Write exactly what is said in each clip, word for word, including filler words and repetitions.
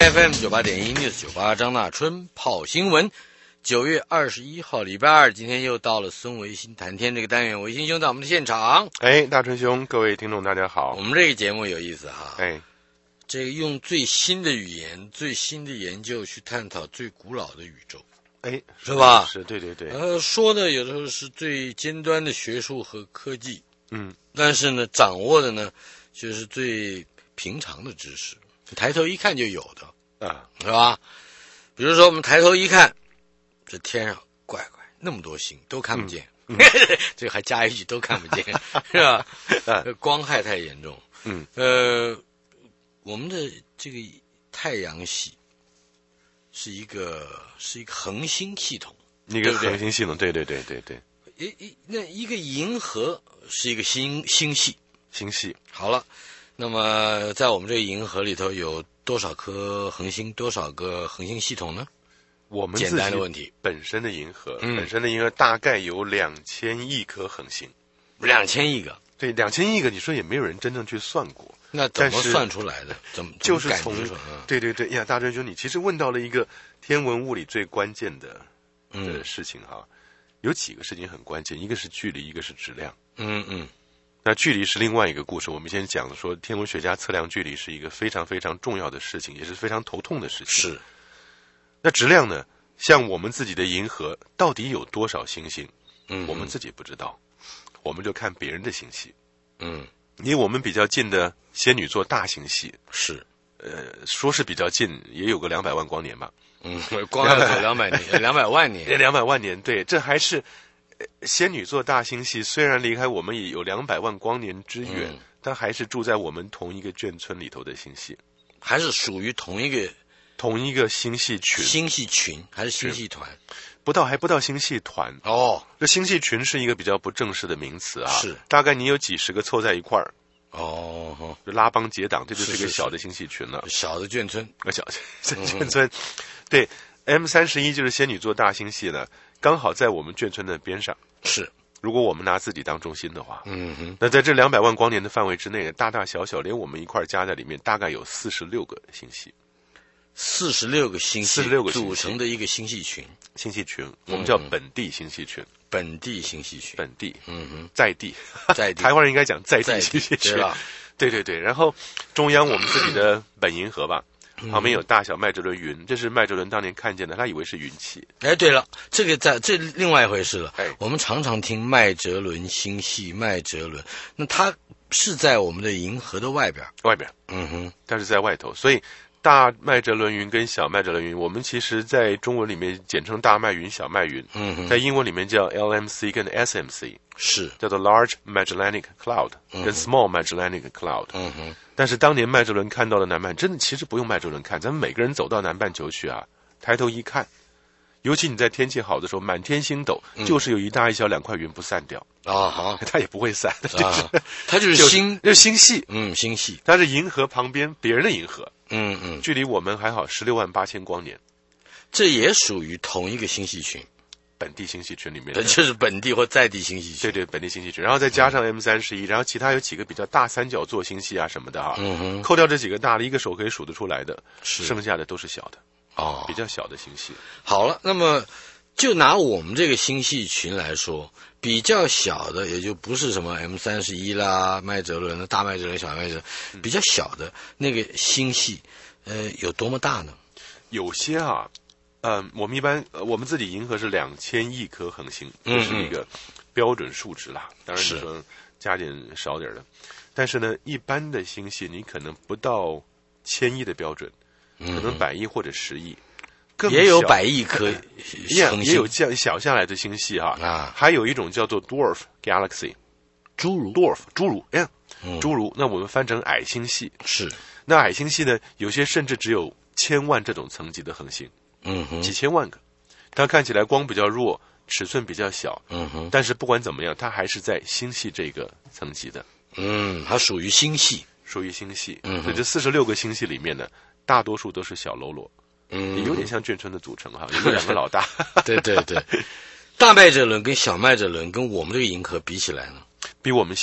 F M 九八点一 News 九八张大春泡新闻。九月二十一号礼拜二，今天又到了孙维新谈天这个单元，维新兄在我们的现场。 哎，大春兄，各位听众大家好。 我们这个节目有意思哈， 哎， 这个用最新的语言、最新的研究去探讨最古老的宇宙， 哎， 是吧？ 是，对对对。 呃，说的有的时候是最尖端的学术和科技， 嗯， 但是呢，掌握的呢就是最平常的知识，抬头一看就有的啊， 是吧？比如说我们抬头一看，这天上怪怪那么多星都看不见，嗯嗯、这个还加一句都看不见，是吧？啊、光害太严重。 嗯， 呃，我们的这个太阳系是一个是一个恒星系统， 一个恒星系统，对对对对对。 一一那一个银河是一个星星系， 星系。 好了，那么在我们这个银河里头有多少颗恒星，多少个恒星系统呢？ 我们简单的问题， 本身的银河， 嗯、 本身的银河大概有两千亿颗恒星， 两千亿个。 对，两千亿个，你说也没有人真正去算过。 那怎么算出来的？怎么就是从、 嗯、 对对对呀，大真兄，你其实问到了一个天文物理最关键的嗯的事情哈。有几个事情很关键，一个是距离，一个是质量。 嗯嗯。 那距离是另外一个故事。我们先讲说，天文学家测量距离是一个非常非常重要的事情，也是非常头痛的事情。 是。 那质量呢？像我们自己的银河到底有多少星星？ 嗯， 我们自己不知道，我们就看别人的星系。 嗯， 离我们比较近的仙女座大星系是， 呃，说是比较近，也有个两百万光年吧。 嗯，光要走两百年，两百万年， 两百万年，对，这还是仙女座大星系。虽然离开我们也有两百万光年之远，嗯、但还是住在我们同一个眷村里头的星系， 还是属于同一个。 同一个星系群， 星系群还是星系团？ 不到，还不到星系团哦。 这星系群是一个比较不正式的名词啊， 是大概你有几十个凑在一块儿， 哦， 就拉帮结党，这就是一个小的星系群了， 是是是小的眷村， 啊，小眷村，嗯、对 ，M 三十一就是仙女座大星系呢，刚好在我们眷村的边上， 是。 如果我们拿自己当中心的话， 嗯哼， 那在这两百万光年的范围之内，大大小小连我们一块加在里面，大概有四十六个星系。 四十六个星系组成的一个星系群， 星系群我们叫本地星系群， 嗯、本地星系群， 本地， 嗯哼， 在地， 在地， 台湾人应该讲在地星系群，对对对。然后中央我们自己的本银河吧， 嗯、 旁边有大小麦哲伦云，这是麦哲伦当年看见的，他以为是云气。 哎，对了，这个在这另外一回事了。 哎， 我们常常听麦哲伦星系，麦哲伦，那它是在我们的银河的外边， 外边， 嗯哼， 但是在外头，所以。大麦哲伦云跟小麦哲伦云，我们其实在中文里面简称大麦云、小麦云， 嗯， 在英文里面叫 L M C 跟 S M C， 是叫做 Large Magellanic Cloud、 嗯、 跟 Small Magellanic Cloud。 嗯哼， 但是当年麦哲伦看到了南半，真的其实不用麦哲伦看，咱们每个人走到南半球去啊，抬头一看，尤其你在天气好的时候，满天星斗，嗯、就是有一大一小两块云不散掉啊，好， 它也不会散，就是、 啊、它就是星， 就是星系， 嗯，星系， 它是银河旁边别人的银河。 嗯嗯， 距离我们还好十六万八千光年， 这也属于同一个星系群， 本地星系群里面， 对，就是本地或在地星系群， 对对，本地星系群，然后再加上 M 三十一，然后其他有几个比较大三角座星系啊什么的哈、啊， 嗯哼， 扣掉这几个大的，一个手可以数得出来的， 是剩下的都是小的， 哦， 比较小的星系。 好了，那么就拿我们这个星系群来说，比较小的也就不是什么 M 三十一啦、麦哲伦的大麦哲伦、小麦哲伦，比较小的那个星系，呃，有多么大呢？ 有些啊，嗯、呃，我们一般、呃、我们自己银河是两千亿颗恒星，这是一个标准数值啦。当然你说加点少点的，但是呢，一般的星系你可能不到千亿的标准，可能百亿或者十亿。更也有百亿颗恒星，也有降小下来的星系哈啊，还有一种叫做 dwarf galaxy， 侏儒 dwarf 侏儒，哎呀， 嗯、 侏儒，那我们翻成矮星系是。 那矮星系呢，有些甚至只有千万这种层级的恒星， 嗯哼， 几千万个，它看起来光比较弱，尺寸比较小， 嗯哼， 但是不管怎么样，它还是在星系这个层级的， 嗯，它属于星系， 属于星系， 嗯， 所以这四十六个星系里面呢，大多数都是小喽啰。 嗯， 也有点像眷村的组成哈，有两个老大。 对对对，大麦哲伦跟小麦哲伦跟我们这个银河比起来呢， 比我们小， 比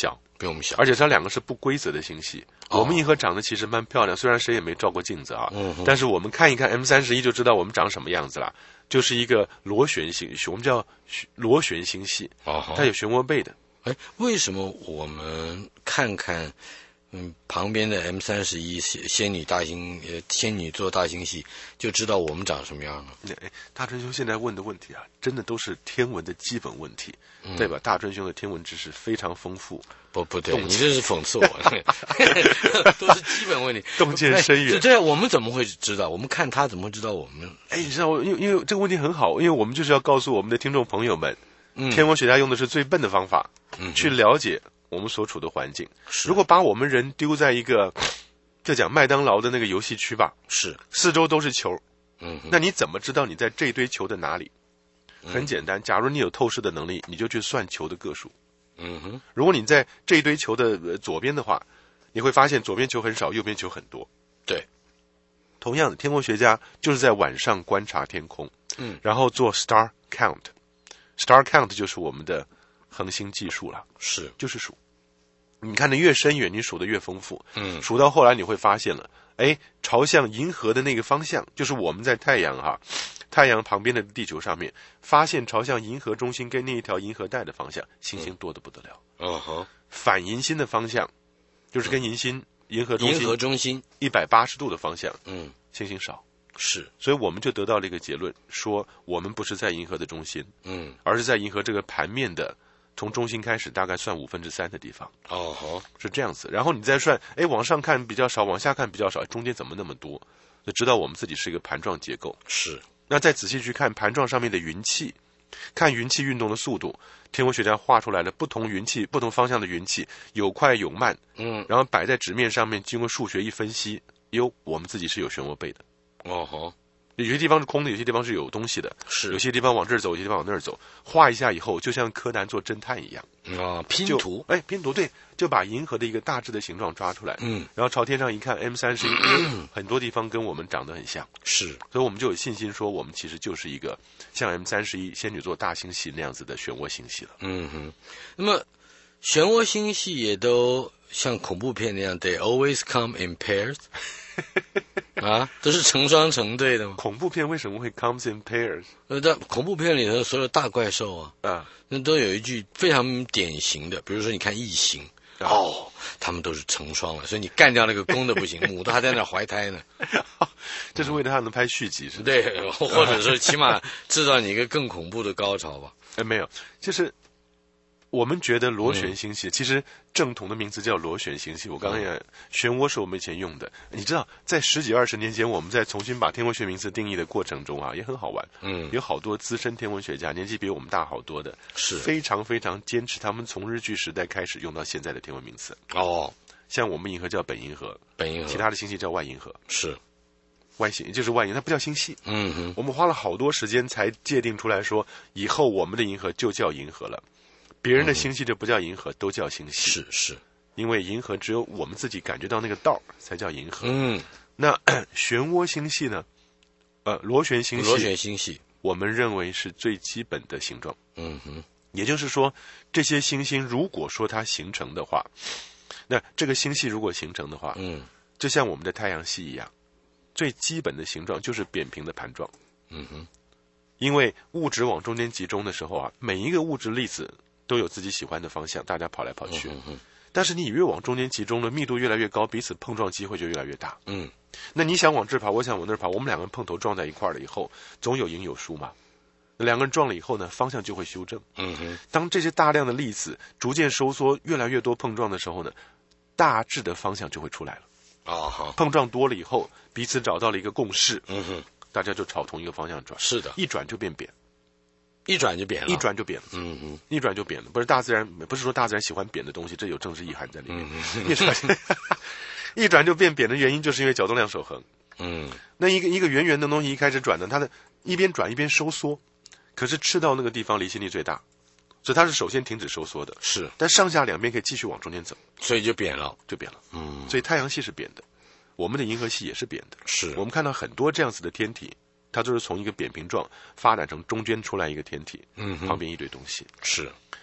比我们小， 而且它两个是不规则的星系。 哦、 我们银河长得其实蛮漂亮，虽然谁也没照过镜子啊， 嗯、 但是我们看一看 M 三十一就知道我们长什么样子了，就是一个螺旋星，我们叫螺旋星系， 哦、 它有漩涡背的。 哎，为什么我们看看？嗯，旁边的 M 三十一仙女大星呃仙女座大星系就知道我们长什么样了。 哎，大春兄现在问的问题啊，真的都是天文的基本问题，嗯、对吧？大春兄的天文知识非常丰富。 不不对，你这是讽刺我，都是基本问题， 洞见深远。 这我们怎么会知道？我们看他怎么会知道我们？ 哎，你知道，因为因为这个问题很好，因为我们就是要告诉我们的听众朋友们， 嗯、 天文学家用的是最笨的方法， 嗯、 去了解我们所处的环境。如果把我们人丢在一个，就讲麦当劳的那个游戏区吧， 是四周都是球， 嗯， 那你怎么知道你在这堆球的哪里？很简单，假如你有透视的能力，你就去算球的个数。 嗯哼， 如果你在这一堆球的左边的话，你会发现左边球很少，右边球很多。 对， 同样的，天文学家就是在晚上观察天空， 嗯， 然后做 star count，star count 就是我们的恒星计数了， 是， 就是数。你看得越深远，你数得越丰富。 嗯， 数到后来你会发现了，哎，朝向银河的那个方向，就是我们在太阳哈，太阳旁边的地球上面，发现朝向银河中心跟那一条银河带的方向，星星多得不得了。 嗯哼， 反银心的方向，就是跟银心、银河中心、 银河中心一百八十度的方向， 嗯， 星星少。 是， 所以我们就得到了一个结论，说我们不是在银河的中心， 嗯， 而是在银河这个盘面的。从中心开始，大概算五分之三的地方。 哦，好， 是这样子。然后你再算，哎，往上看比较少，往下看比较少，中间怎么那么多？就知道我们自己是一个盘状结构。 是。 那再仔细去看盘状上面的云气，看云气运动的速度，天文学家画出来了不同云气、不同方向的云气，有快有慢。 嗯。 然后摆在纸面上面，经过数学一分析，哟，我们自己是有漩涡背的。 哦，好。 有些地方是空的，有些地方是有东西的， 是有些地方往这儿走，有些地方往那儿走，画一下以后，就像柯南做侦探一样啊，拼图， 哎，拼图对，就把银河的一个大致的形状抓出来， 嗯， 然后朝天上一看 ，M 三十一，很多地方跟我们长得很像， 是， 所以我们就有信心说，我们其实就是一个像 M 三十一仙女座大星系那样子的漩涡星系了。 嗯哼，那么漩涡星系也都像恐怖片那样 ，they always come in pairs。啊，都是成双成对的吗？ 恐怖片为什么会 comes in pairs？ 呃，在恐怖片里头，所有大怪兽啊， 啊， 那都有一句非常典型的，比如说你看异形，啊、哦，他们都是成双了，所以你干掉那个公的不行，母的还在那怀胎呢。 这是为了他能拍续集，是吧？ 对，或者说起码制造你一个更恐怖的高潮吧。 哎，没有，就是我们觉得螺旋星系，嗯、其实正统的名字叫螺旋星系。我刚才也，漩涡是我们以前用的。你知道，在十几二十年前，我们在重新把天文学名词定义的过程中啊，也很好玩。 嗯， 有好多资深天文学家，年纪比我们大好多的， 是非常非常坚持他们从日据时代开始用到现在的天文名词。 哦， 像我们银河叫本银河， 本银河， 其他的星系叫外银河。 是。 外星就是外银，它不叫星系。 嗯哼， 我们花了好多时间才界定出来说，以后我们的银河就叫银河了。别人的星系就不叫银河，嗯、都叫星系。 是是， 因为银河只有我们自己感觉到那个道才叫银河。 嗯， 那漩涡星系呢？呃，螺旋星系， 螺旋星系， 我们认为是最基本的形状。 嗯哼， 也就是说，这些星星如果说它形成的话，那这个星系如果形成的话， 嗯， 就像我们的太阳系一样，最基本的形状就是扁平的盘状。 嗯哼， 因为物质往中间集中的时候啊，每一个物质粒子都有自己喜欢的方向，大家跑来跑去。 嗯哼， 但是你越往中间集中了，密度越来越高，彼此碰撞机会就越来越大。 嗯， 那你想往这跑，我想往那跑，我们两个人碰头撞在一块儿了以后，总有赢有输嘛。两个人撞了以后呢，方向就会修正。 嗯哼， 当这些大量的粒子逐渐收缩，越来越多碰撞的时候呢，大致的方向就会出来了。 哦，好， 碰撞多了以后，彼此找到了一个共识。 嗯哼， 大家就朝同一个方向转。 是的， 一转就变扁。 一转就扁了， 一转就扁了， 嗯哼， 一转就扁了。不是大自然，不是说大自然喜欢扁的东西，这有政治意涵在里面。 嗯、 一转，一转就变扁的原因，就是因为角动量守恒。 嗯， 那一个一个圆圆的东西一开始转呢，它的一边转一边收缩，可是赤道那个地方离心力最大，所以它是首先停止收缩的。 是， 但上下两边可以继续往中间走， 所以就扁了， 就扁了。 嗯， 所以太阳系是扁的，我们的银河系也是扁的。 是， 我们看到很多这样子的天体。它就是从一个扁平状发展成中间出来一个天体， 嗯， 旁边一堆东西。 是，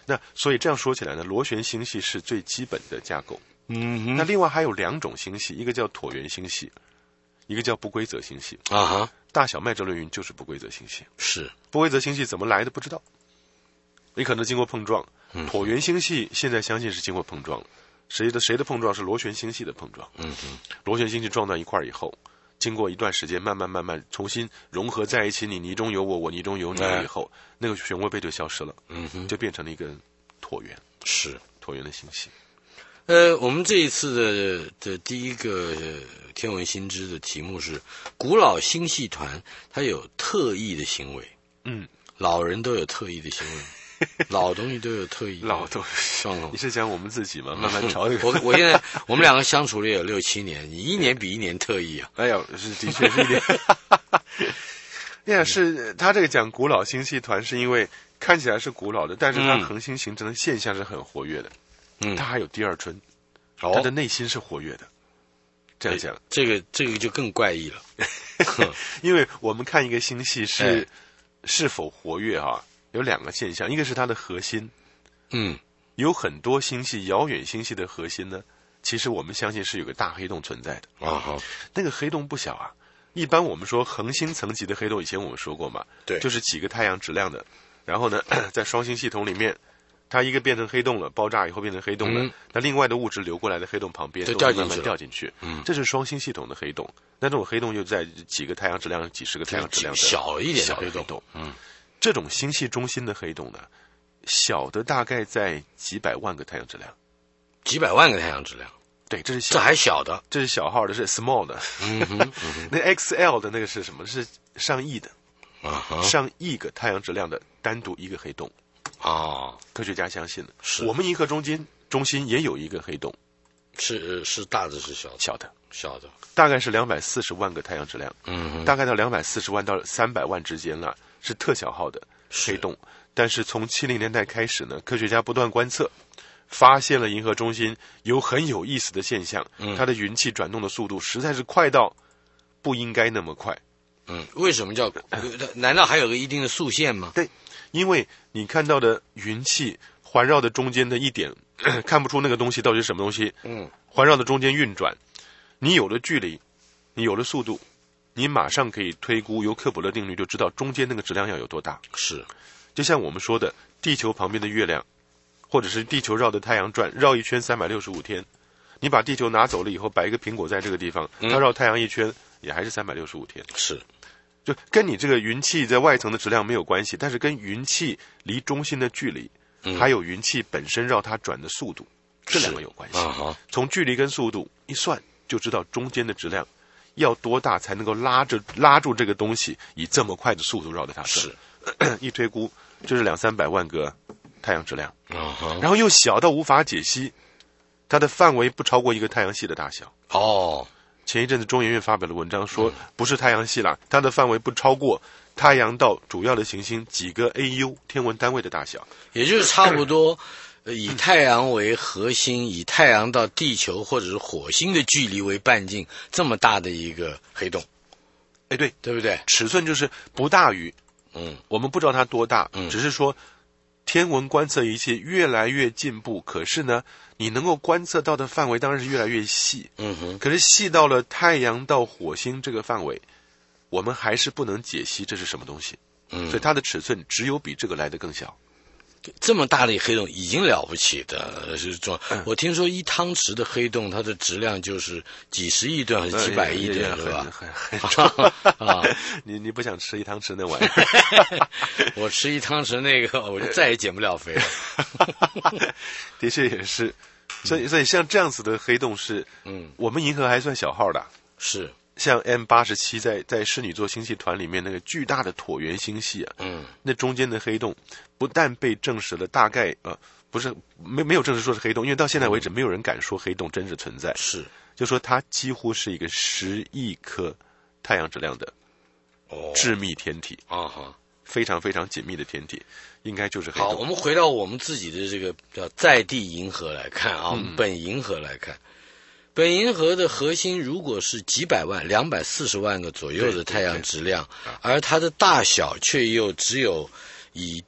那所以这样说起来呢，螺旋星系是最基本的架构。 嗯哼， 那另外还有两种星系，一个叫椭圆星系，一个叫不规则星系。 啊哈， 大小麦哲伦云就是不规则星系。 是不规则星系怎么来的不知道，你可能经过碰撞。椭圆星系现在相信是经过碰撞了，谁的谁的碰撞是螺旋星系的碰撞。 嗯哼， 螺旋星系撞到一块儿以后，经过一段时间慢慢慢慢重新融合在一起，你泥中有我，我泥中有你以后，那个漩涡贝就消失了。 嗯哼， 就变成了一个椭圆， 是椭圆的星系。 呃，我们这一次的的第一个、呃、天文新知的题目是古老星系团，它有特异的行为。 嗯， 老人都有特异的行为，老东西都有特异。 老东西，你是讲我们自己吗？慢慢朝这个。 我我现在我们两个相处了有六七年，你一年比一年特异啊。 哎呀，是的确是一点。哎呀，是他这个讲古老星系团，是因为看起来是古老的，但是它恒星形成的现象是很活跃的。嗯，它还有第二春， 哦、 它的内心是活跃的。这样讲， 这个这个就更怪异了。 因为我们看一个星系是、哎、是否活跃啊，有两个现象，一个是它的核心。 嗯， 有很多星系，遥远星系的核心呢，其实我们相信是有个大黑洞存在的。 啊哈， 那个黑洞不小啊。一般我们说恒星层级的黑洞，以前我们说过嘛， 对， 就是几个太阳质量的。然后呢，在双星系统里面，它一个变成黑洞了，爆炸以后变成黑洞了，嗯、那另外的物质流过来的黑洞旁边就慢慢掉进去， 嗯， 这是双星系统的黑洞。那这种黑洞又在几个太阳质量、几十个太阳质量的小一点的黑洞，嗯，这种星系中心的黑洞呢，小的大概在几百万个太阳质量， 几百万个太阳质量。 对，这是小这还小的， 这是小号的，是 small 的。 嗯哼，嗯哼那 X L 的那个是什么？是上亿的， 啊哈， 上亿个太阳质量的单独一个黑洞。 哦， 科学家相信了， 是我们银河中间中心也有一个黑洞， 是是大的是小的？ 小的， 小的， 大概是两百四十万个太阳质量， 嗯哼， 大概到两百四十万到三百万之间了，是特小号的黑洞。但是从七零年代开始呢，科学家不断观测。发现了银河中心有很有意思的现象， 嗯、 它的云气转动的速度实在是快到不应该那么快。 嗯，为什么叫？难道还有个一定的速限吗？ 对，因为你看到的云气环绕的中间的一点，看不出那个东西到底是什么东西。 嗯， 环绕的中间运转，你有了距离，你有了速度，你马上可以推估，由克卜勒定律就知道中间那个质量要有多大。 是， 就像我们说的，地球旁边的月亮。或者是地球绕着太阳转，绕一圈三百六十五天，你把地球拿走了以后，摆一个苹果在这个地方，它绕太阳一圈也还是三百六十五天。 是， 就跟你这个云气在外层的质量没有关系，但是跟云气离中心的距离， 嗯、 还有云气本身绕它转的速度，这两个有关系。 啊、 从距离跟速度一算，就知道中间的质量要多大才能够拉着拉住这个东西，以这么快的速度绕着它转。 是， 一推估就是两三百万个太阳质量。 Uh-huh. 然后又小到无法解析，它的范围不超过一个太阳系的大小。 哦， 前一阵子中研院发表了文章说，不是太阳系啦，它的范围不超过太阳到主要的行星几个 A U 天文单位的大小， 也就是差不多以太阳为核心，以太阳到地球或者是火星的距离为半径，这么大的一个黑洞。 哎，对， 对不对？ 尺寸就是不大于， 嗯， 我们不知道它多大， 嗯， 只是说。天文观测仪器越来越进步，可是呢，你能够观测到的范围当然是越来越细。 嗯哼。 可是细到了太阳到火星这个范围，我们还是不能解析这是什么东西。 嗯。 所以它的尺寸只有比这个来得更小。 这么大的黑洞已经了不起的，是说，嗯、我听说一汤匙的黑洞，它的质量就是几十亿吨还是几百亿吨，是吧？ 很很很重啊！你你不想吃一汤匙那玩意儿？ 我吃一汤匙那个，我就再也减不了肥了。 的确也是，所以所以像这样子的黑洞是， 嗯， 我们银河还算小号的， 是。 像 M 八十七在在室女座星系团里面那个巨大的椭圆星系啊， 嗯， 那中间的黑洞不但被证实了，大概呃不是没没有证实说是黑洞，因为到现在为止没有人敢说黑洞真实存在， 是， 就说它几乎是一个十亿颗太阳质量的致密天体啊哈， 非常非常紧密的天体，应该就是黑洞。 好，我们回到我们自己的这个叫在地银河来看啊， 嗯、 本银河来看。本银河的核心如果是几百万、两百四十万个左右的太阳质量，而它的大小却又只有以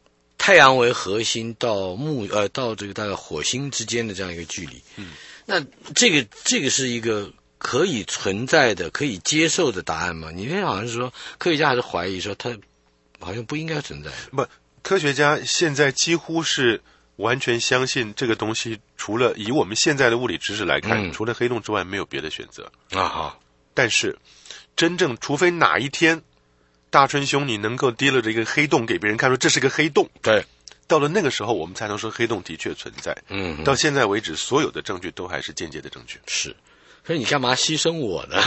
太阳为核心到木呃到这个大概火星之间的这样一个距离。 嗯， 那这个这个是一个可以存在的、可以接受的答案吗？你那好像是说科学家还是怀疑说它好像不应该存在的。 不，科学家现在几乎是完全相信这个东西，除了以我们现在的物理知识来看， 嗯、 除了黑洞之外没有别的选择啊哈。 但是真正除非哪一天大春兄你能够提了这个黑洞给别人看，说这是个黑洞， 对， 到了那个时候我们才能说黑洞的确存在。 嗯， 到现在为止所有的证据都还是间接的证据。 是，所以你干嘛牺牲我呢？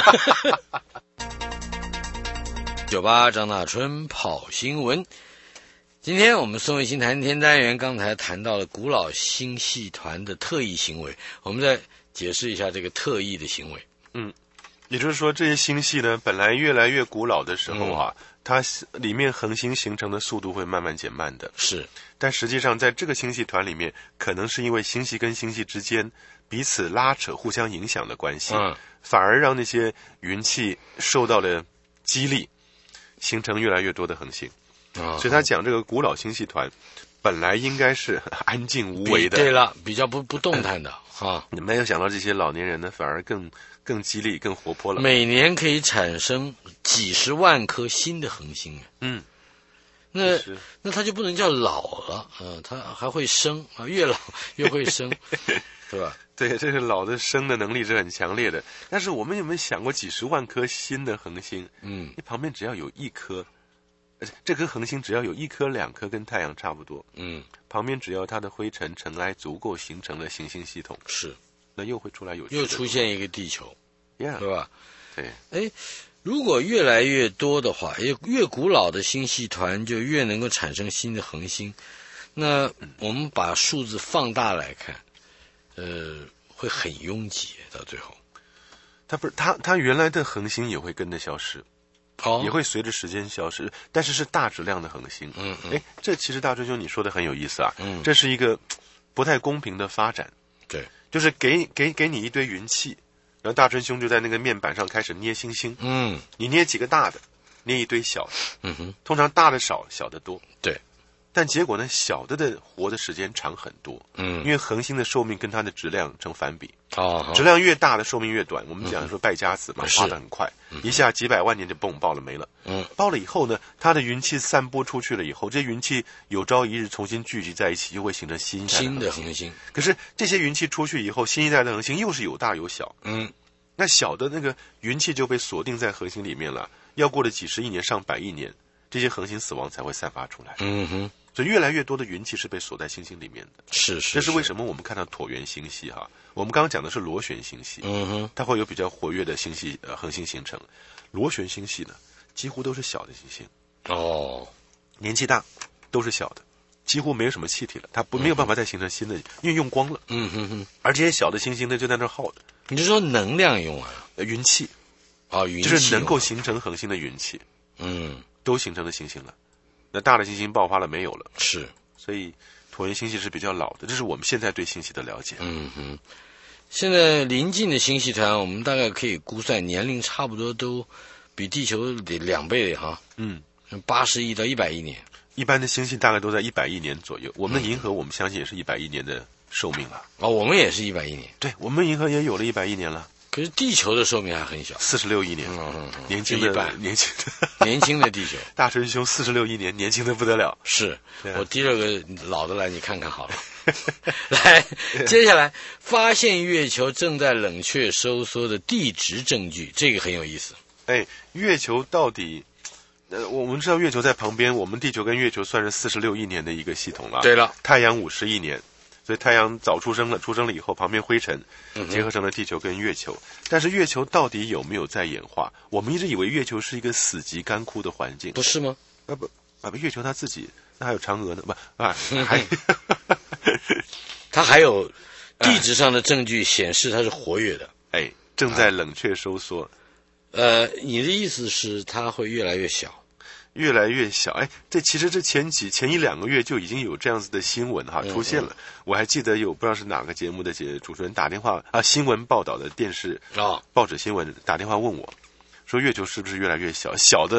九八张大春跑新闻，今天我们宋卫星谈天单元刚才谈到了古老星系团的特异行为，我们再解释一下这个特异的行为。 嗯，也就是说这些星系呢本来越来越古老的时候啊、嗯、它里面恒星形成的速度会慢慢减慢的。 是， 但实际上在这个星系团里面，可能是因为星系跟星系之间彼此拉扯互相影响的关系、嗯、反而让那些云气受到了激励，形成越来越多的恒星、哦、所以他讲这个古老星系团本来应该是安静无为的， 对了，比较不不动弹的啊。 你没有想到这些老年人呢反而更更激励更活泼了， 每年可以产生几十万颗新的恒星。 嗯， 那那它就不能叫老了，嗯，它还会生啊，越老越会生，对吧？ 对，这个老的生的能力是很强烈的。但是我们有没有想过，几十万颗新的恒星， 嗯， 你旁边只要有一颗，这颗恒星只要有一颗两颗跟太阳差不多， 嗯， 旁边只要它的灰尘尘埃足够形成了行星系统， 是， 那又会出来有趣的， 又出现一个地球， yeah, 对吧？ 对， 哎，如果越来越多的话，越越古老的星系团就越能够产生新的恒星。那我们把数字放大来看，呃，会很拥挤，到最后， 它不是它它原来的恒星也会跟着消失， 哦， 也会随着时间消失，但是是大质量的恒星。 嗯嗯， 哎，这其实大春兄你说的很有意思啊， 嗯， 这是一个不太公平的发展。 对， 就是给给给你一堆云气，然后大春兄就在那个面板上开始捏星星。 嗯， 你捏几个大的，捏一堆小的。 嗯哼， 通常大的少，小的多。 对。 但结果呢，小的的活的时间长很多， 嗯， 因为恒星的寿命跟它的质量成反比， 哦， 质量越大的寿命越短。我们讲说败家子嘛，花得很快，一下几百万年就蹦爆了没了。 嗯， 爆了以后呢，它的云气散播出去了以后，这云气有朝一日重新聚集在一起，又会形成新一代新的恒星。 可是这些云气出去以后，新一代的恒星又是有大有小， 嗯， 那小的那个云气就被锁定在恒星里面了，要过了几十亿年、上百亿年，这些恒星死亡才会散发出来。 嗯哼。 所以越来越多的云气是被锁在星星里面的， 是是， 这是为什么我们看到椭圆星系哈？我们刚刚讲的是螺旋星系， 嗯哼， 它会有比较活跃的星系呃恒星形成。螺旋星系呢，几乎都是小的星星， 哦， 年纪大，都是小的，几乎没有什么气体了，它不没有办法再形成新的，因为用光了。 嗯哼哼， 而这些小的星星呢，就在那儿耗着。 你是说能量用完了？ 呃，云气， 啊、哦，云气就是能够形成恒星的云气， 嗯， 都形成了星星了。那大的星星爆发了没有了？ 是。 所以椭圆星系是比较老的，这是我们现在对星系的了解。 嗯哼，现在临近的星系团，我们大概可以估算年龄差不多都比地球得两倍哈。 嗯， 八十亿到一百亿年。 一般的星系大概都在一百亿年左右，我们的银河我们相信也是一百亿年的寿命了。 哦，我们也是一百亿年。 对，我们银河也有了一百亿年了。 可是地球的寿命还很小， 四十六亿年， 嗯嗯嗯， 年轻的年轻的年轻的地球， 大春兄四十六亿年，年轻的不得了。 是，我提了个老的来，你看看好了。来，接下来发现月球正在冷却收缩的地质证据，这个很有意思。 哎，月球到底？呃，我们知道月球在旁边，我们地球跟月球算是四十六亿年的一个系统了。 对了， 太阳五十亿年。所以太阳早出生了，出生了以后，旁边灰尘结合成了地球跟月球。嗯、但是月球到底有没有在演化？我们一直以为月球是一个死寂干枯的环境， 不是吗？ 啊不啊不，月球它自己那还有嫦娥呢，不啊还， 它还有地质上的证据显示它是活跃的。 哎，正在冷却收缩。 呃，你的意思是它会越来越小？ 越来越小，哎，这其实这前几前一两个月就已经有这样子的新闻哈出现了。嗯嗯我还记得有不知道是哪个节目的节主持人打电话啊，新闻报道的电视啊、哦、报纸新闻打电话问我，说月球是不是越来越小？小的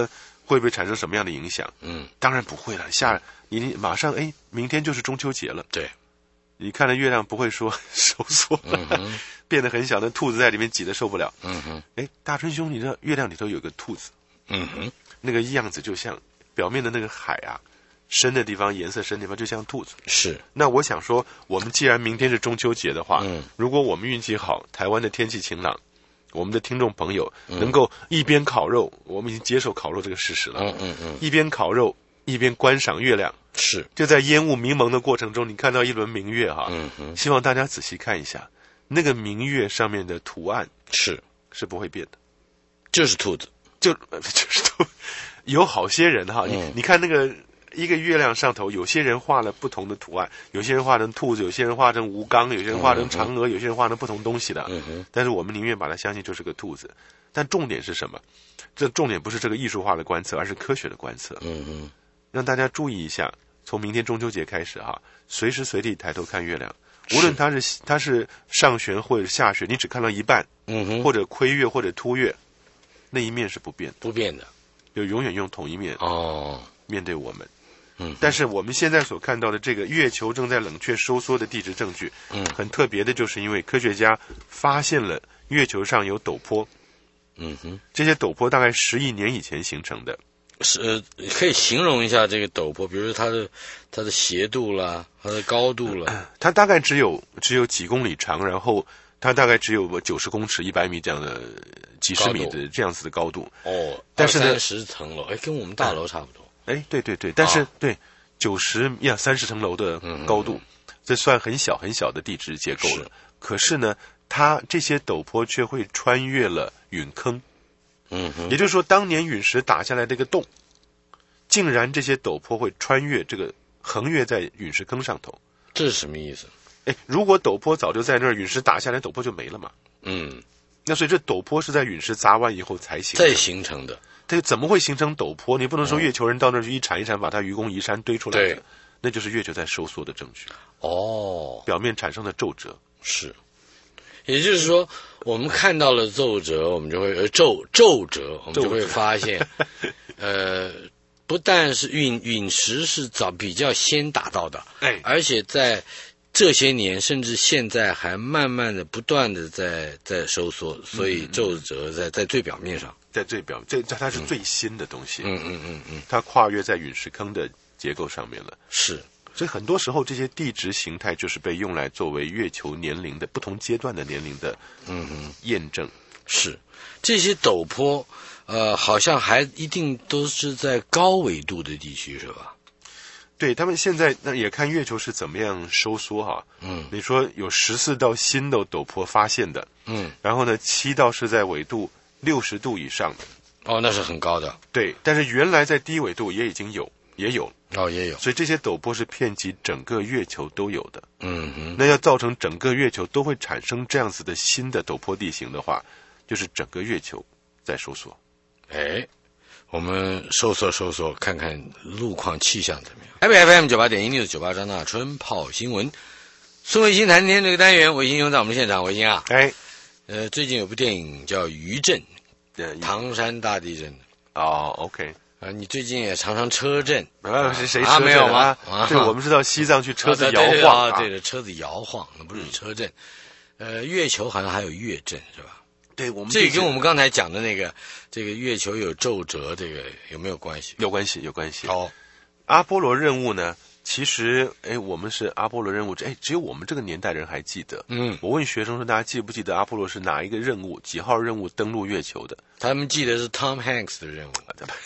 会不会产生什么样的影响？ 嗯， 当然不会了。下你马上哎，明天就是中秋节了。 对， 你看了月亮不会说收缩了，嗯、变得很小，那兔子在里面挤得受不了。 嗯哼， 哎，大春兄，你知道月亮里头有个兔子， 嗯哼， 那个样子就像表面的那个海啊，深的地方颜色深的地方就像兔子。 是。 那我想说，我们既然明天是中秋节的话， 嗯， 如果我们运气好，台湾的天气晴朗。我们的听众朋友能够一边烤肉，嗯、我们已经接受烤肉这个事实了。 嗯嗯嗯， 一边烤肉一边观赏月亮， 是就在烟雾迷蒙的过程中，你看到一轮明月哈。 嗯嗯， 希望大家仔细看一下，那个明月上面的图案是是不会变的， 就是兔子， 就就是兔。有好些人哈，嗯、你你看那个。一个月亮上头，有些人画了不同的图案，有些人画成兔子，有些人画成吴刚，有些人画成嫦娥，嗯、有些人画成不同东西的。嗯、但是我们宁愿把它相信就是个兔子。但重点是什么？这重点不是这个艺术化的观测，而是科学的观测。嗯嗯，让大家注意一下，从明天中秋节开始哈，随时随地抬头看月亮，无论它是它是上弦或者下弦，你只看到一半，嗯哼，或者亏月或者凸月，那一面是不变的， 不变的， 就永远用同一面哦面对我们。 嗯， 但是我们现在所看到的这个月球正在冷却收缩的地质证据，嗯，很特别的，就是因为科学家发现了月球上有陡坡， 嗯哼， 这些陡坡大概十亿年以前形成的， 是呃，可以形容一下这个陡坡，比如说它的它的斜度啦，它的高度啦， 呃、它大概只有只有几公里长，然后它大概只有九十公尺、一百米这样的几十米的这样子的高度， 哦， 但是呢， 三十层楼，哎，跟我们大楼差不多。 哎，对对对，但是、啊、对九十呀三十层楼的高度，嗯、这算很小很小的地质结构了。是可是呢，它这些陡坡却会穿越了陨坑。嗯哼，也就是说，当年陨石打下来这个洞，竟然这些陡坡会穿越这个横越在陨石坑上头。 这是什么意思？ 哎，如果陡坡早就在那儿，陨石打下来，陡坡就没了嘛。嗯，那所以这陡坡是在陨石砸完以后才形再形成的。 它怎么会形成陡坡？你不能说月球人到那儿去一铲一铲把它愚公移山堆出来的，那就是月球在收缩的证据。哦，表面产生的皱褶是，也就是说，我们看到了皱褶，我们就会呃皱皱褶，我们就会发现，呃，不但是陨陨石是早比较先打到的，哎，而且在这些年甚至现在还慢慢的不断的在在收缩，所以皱褶在在最表面上。 在最表，这它是最新的东西。 嗯嗯嗯嗯， 它跨越在陨石坑的结构上面了。 是， 所以很多时候这些地质形态就是被用来作为月球年龄的不同阶段的年龄的嗯嗯验证。 是，这些陡坡，呃，好像还一定都是在高纬度的地区，是吧？ 对，他们现在那也看月球是怎么样收缩哈。嗯，你说有十四道新的陡坡发现的，嗯，然后呢，七道是在纬度六十度以上的， 哦，那是很高的。 对，但是原来在低纬度也已经有，也有， 哦，也有。 所以这些陡坡是遍及整个月球都有的。嗯哼。那要造成整个月球都会产生这样子的新的陡坡地形的话，就是整个月球在收缩。 哎，我们收缩收缩，看看路况气象怎么样。台北 F M 九八点一六九八张大春泡新闻，孙维新谈天这个单元，维新兄在我们现场，维新啊， 哎。 呃，最近有部电影叫《余震》，唐山大地震。 哦 ，OK。 啊，你最近也常常车震啊？是谁车震啊？没有吗？ 啊，对，我们知道西藏去车子摇晃，对的，车子摇晃，那不是车震。呃，月球好像还有月震是吧？ 对，我们这跟我们刚才讲的那个这个月球有皱褶，这个有没有关系？ 有关系，有关系。 哦， 阿波罗任务呢？其实，哎，我们是阿波罗任务，哎，只有我们这个年代人还记得。嗯，我问学生说，大家记不记得阿波罗是哪一个任务、几号任务登陆月球的？ 他们记得是 Tom Hanks 的任务。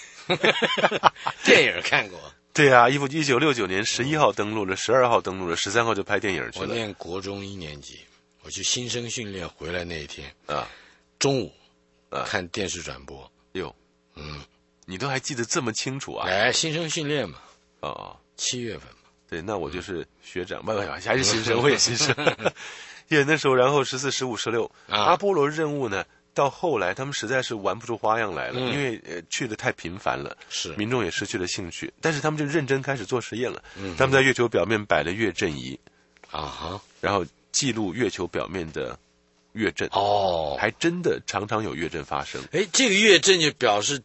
电影看过。 对啊，一部一九六九年十一号登陆了，十二号登陆了，十三号就拍电影去了。 我念国中一年级，我去新生训练回来那一天啊，中午啊看电视转播。 哟，嗯，你都还记得这么清楚啊？ 哎，新生训练嘛。 哦。 七月份嘛， 对，那我就是学长，不不，还是新生，我也新生。因为那时候，然后十四、十五、十六，阿波罗任务呢，到后来他们实在是玩不出花样来了，嗯、因为呃去的太频繁了， 是民众也失去了兴趣。但是他们就认真开始做实验了，嗯、他们在月球表面摆了月震仪， 啊哈， 然后记录月球表面的月震， 哦， 还真的常常有月震发生。 哎，这个月震就表示。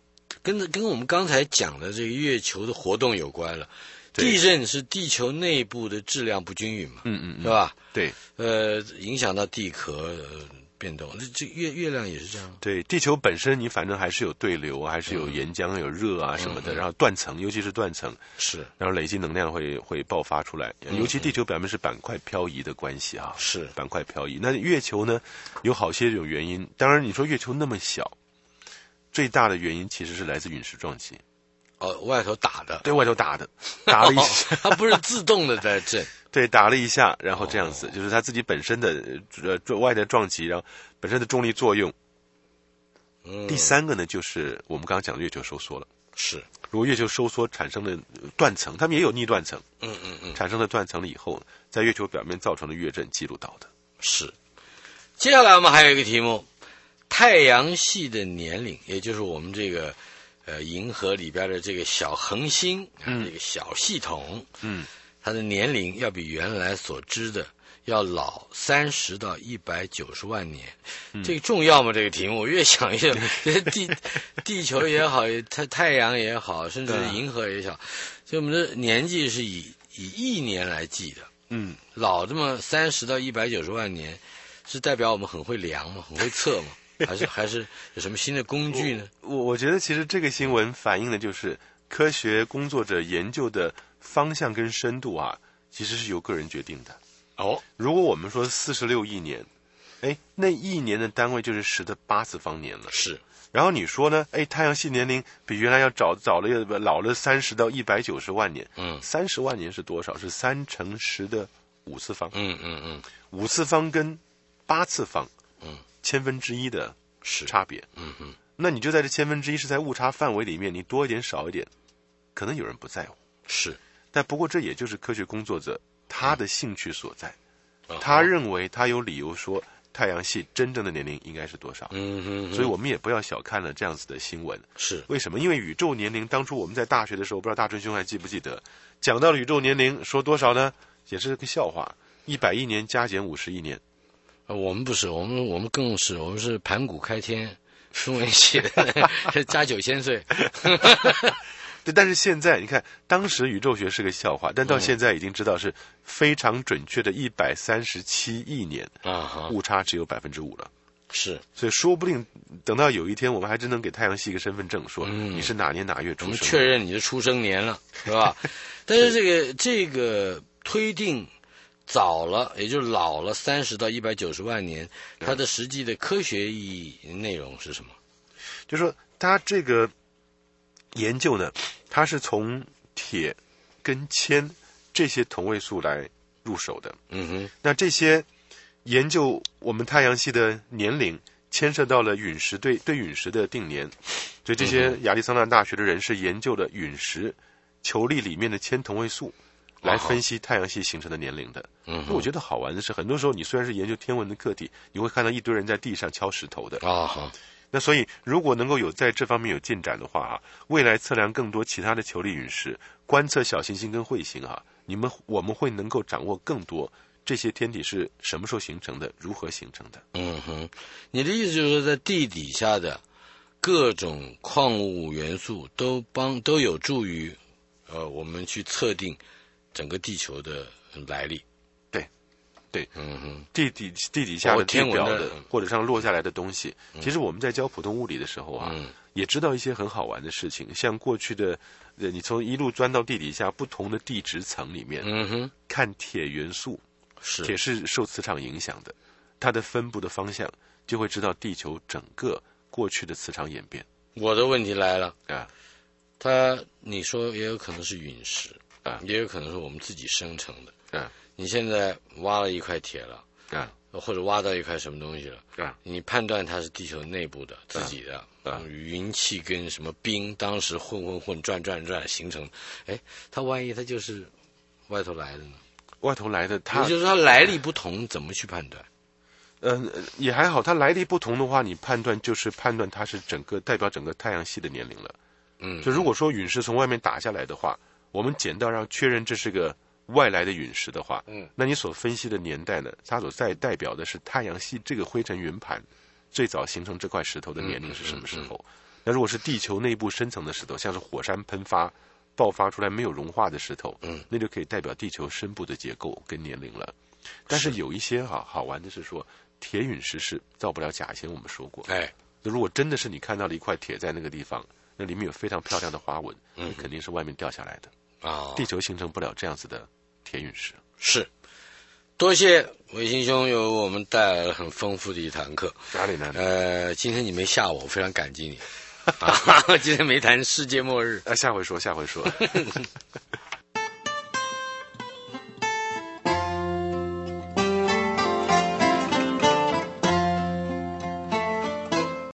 跟跟我们刚才讲的这个月球的活动有关了。地震是地球内部的质量不均匀嘛， 嗯嗯， 是吧？ 对， 呃，影响到地壳、呃、变动。这这月月亮也是这样。 对，地球本身你反正还是有对流，还是有岩浆、嗯、有热啊什么的，嗯、然后断层，尤其是断层是， 然后累积能量会会爆发出来。 嗯、 尤其地球表面是板块漂移的关系啊， 是板块漂移。那月球呢，有好些种原因。当然，你说月球那么小，最大的原因其实是来自陨石撞击。 哦，外头打的， 对外头打的，打了一下， 它不是自动的在震， 对，打了一下，然后这样子，哦、就是它自己本身的呃外在撞击，然后本身的重力作用。嗯、第三个呢，就是我们刚刚讲的月球收缩了。 是， 如果月球收缩产生的断层，它们也有逆断层， 嗯嗯嗯， 产生的断层了以后，在月球表面造成的月震记录到的。 是。接下来我们还有一个题目，太阳系的年龄，也就是我们这个。呃，银河里边的这个小恒星啊，嗯、这个小系统， 嗯， 它的年龄要比原来所知的要老三十到一百九十万年。嗯、这个重要吗？这个题目我越想越地地球也好，太太阳也好，甚至银河也好，所以我们的年纪是以以亿年来计的。 嗯， 老这么三十到一百九十万年，是代表我们很会量吗？很会测吗？还是还是有什么新的工具呢？ 我我觉得其实这个新闻反映的就是科学工作者研究的方向跟深度啊，其实是由个人决定的。 哦， 如果我们说四十六亿年，哎，那一年的单位就是十的八次方年了。 是。 然后你说呢？哎，太阳系年龄比原来要早早了老了三十到一百九十万年。 嗯， 三十万年是多少？是三乘十的五次方。 嗯嗯嗯， 五次方跟八次方。 嗯。 千分之一的是差别， 嗯哼， 那你就在这千分之一是在误差范围里面，你多一点少一点，可能有人不在乎， 是， 但不过这也就是科学工作者他的兴趣所在， 嗯、 他认为他有理由说太阳系真正的年龄应该是多少， 嗯哼哼， 所以我们也不要小看了这样子的新闻， 是为什么？因为宇宙年龄当初我们在大学的时候，不知道大春兄还记不记得，讲到了宇宙年龄说多少呢？也是个笑话，一百亿年加减五十亿年。 我们不是，我们我们更是，我们是盘古开天，中文系的，加九千岁。 对，但是现在你看，当时宇宙学是个笑话，但到现在已经知道是非常准确的一百三十七亿年， 啊， 误差只有百分之五了。 是， 所以说不定等到有一天，我们还真能给太阳系一个身份证，说你是哪年哪月出生， 我们确认你的出生年了，是吧？但是这个这个推定。早了，也就是老了三十到一百九十万年，它的实际的科学意义内容是什么？ 就是说，它这个研究呢，它是从铁跟铅这些同位素来入手的。 嗯哼， 那这些研究我们太阳系的年龄，牵涉到了陨石对对陨石的定年，所以这些亚利桑那大学的人是研究了陨石球粒里面的铅同位素。来分析太阳系形成的年龄的， 嗯， 我觉得好玩的是，很多时候你虽然是研究天文的课题，你会看到一堆人在地上敲石头的啊。好， 那所以如果能够有在这方面有进展的话啊，未来测量更多其他的球粒陨石，观测小行星跟彗星啊，你们我们会能够掌握更多这些天体是什么时候形成的，如何形成的。 嗯哼，你的意思就是说，在地底下的各种矿物元素都帮都有助于呃我们去测定。整个地球的来历， 对，对， 嗯哼， 地底地底下的地表的或者上落下来的东西， 嗯、 其实我们在教普通物理的时候啊， 嗯、 也知道一些很好玩的事情，像过去的，呃，你从一路钻到地底下不同的地质层里面， 嗯哼， 看铁元素， 是铁是受磁场影响的，它的分布的方向，就会知道地球整个过去的磁场演变。 我的问题来了啊， 它你说也有可能是陨石。 啊， 也有可能是我们自己生成的。 啊， 你现在挖了一块铁了， 啊， 或者挖到一块什么东西了， 啊， 你判断它是地球内部的、自己的， 啊， 云气跟什么冰当时混混混转转转形成，哎，它万一它就是外头来的呢？ 外头来的，它也就是说它来历不同，怎么去判断？ 嗯、呃，也还好，它来历不同的话，你判断就是判断它是整个代表整个太阳系的年龄了。 嗯， 就如果说陨石从外面打下来的话。我们捡到让确认这是个外来的陨石的话， 嗯， 那你所分析的年代呢，它所在代表的是太阳系这个灰尘云盘最早形成这块石头的年龄是什么时候？ 嗯嗯嗯嗯、 那如果是地球内部深层的石头，像是火山喷发爆发出来没有融化的石头， 嗯， 那就可以代表地球深部的结构跟年龄了。但是有一些哈、啊、好玩的是说，铁陨石是造不了假仙，我们说过。 哎， 那如果真的是你看到了一块铁在那个地方，那里面有非常漂亮的花纹，嗯，肯定是外面掉下来的啊、哦， 地球形成不了这样子的铁陨石。 是，多谢维新兄为我们带来了很丰富的一堂课。 哪里哪里？ 呃，今天你没吓我，我非常感激你。啊，今天没谈世界末日， 啊，下回说，下回说。